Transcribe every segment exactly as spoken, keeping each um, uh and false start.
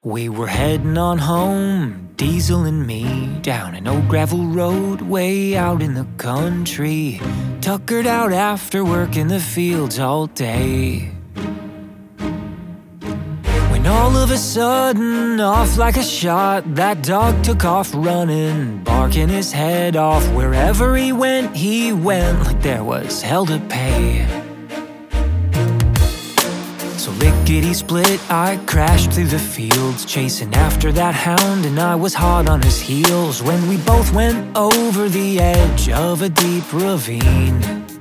We were heading on home, Diesel and me, down an old gravel road way out in the country, tuckered out after work in the fields all day. When all of a sudden, off like a shot, that dog took off running, barking his head off. Wherever he went, he went like there was hell to pay. So lickety-split, I crashed through the fields, chasing after that hound, and I was hot on his heels when we both went over the edge of a deep ravine.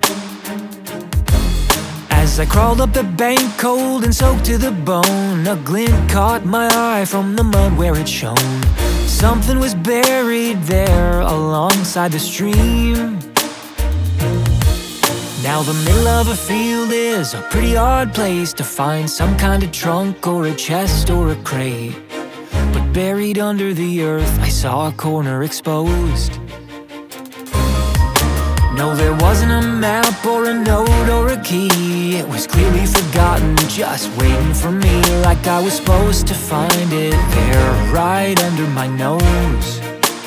As I crawled up the bank, cold and soaked to the bone, a glint caught my eye from the mud where it shone. Something was buried there alongside the stream. Now the middle of a field is a pretty odd place to find some kind of trunk or a chest or a crate. But buried under the earth, I saw a corner exposed. No, there wasn't a map or a note or a key. It was clearly forgotten, just waiting for me, like I was supposed to find it there, right under my nose.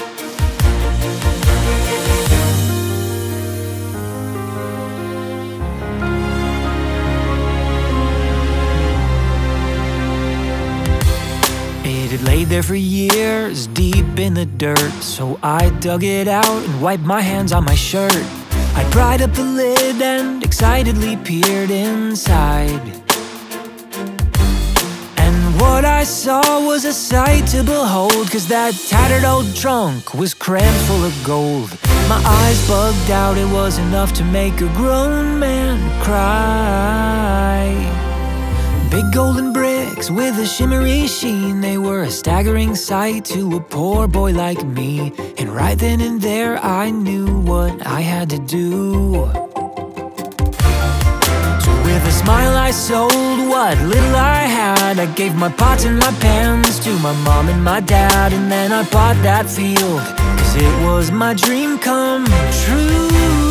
It had laid there for years, deep in the dirt, so I dug it out and wiped my hands on my shirt. I pried up the lid and excitedly peered inside, and what I saw was a sight to behold, 'cause that tattered old trunk was crammed full of gold. My eyes bugged out, it was enough to make a grown man cry. Big golden bricks with a shimmery sheen, they were a staggering sight to a poor boy like me. And right then and there I knew what I had to do. So with a smile I sold what little I had. I gave my pots and my pans to my mom and my dad, and then I bought that field, 'cause it was my dream come true.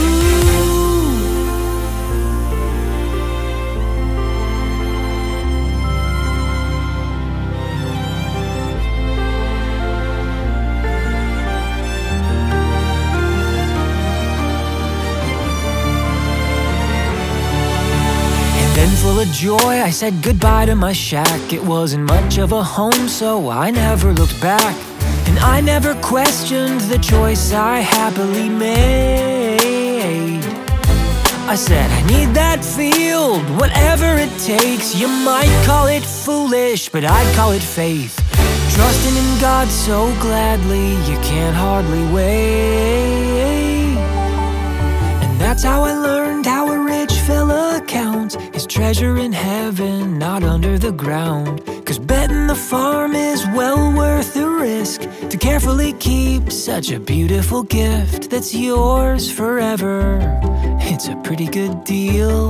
Then full of joy, I said goodbye to my shack. It wasn't much of a home, so I never looked back. And I never questioned the choice I happily made. I said, I need that field, whatever it takes. You might call it foolish, but I'd call it faith. Trusting in God so gladly, you can't hardly wait. And that's how I learned how a rich fella counts his treasure in heaven, not under the ground. 'Cause betting the farm is well worth the risk, to carefully keep such a beautiful gift that's yours forever. It's a pretty good deal.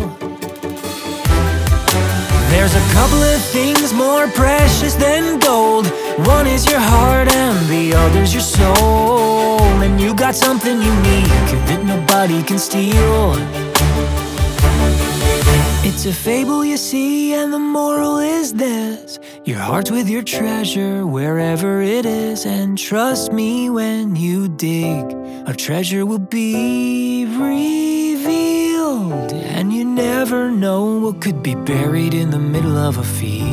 There's a couple of things more precious than gold. One is your heart and the other's your soul. And you got something unique that nobody can steal. It's a fable, you see, and the moral is this: your heart's with your treasure wherever it is. And trust me when you dig, a treasure will be revealed. And you never know what could be buried in the middle of a field.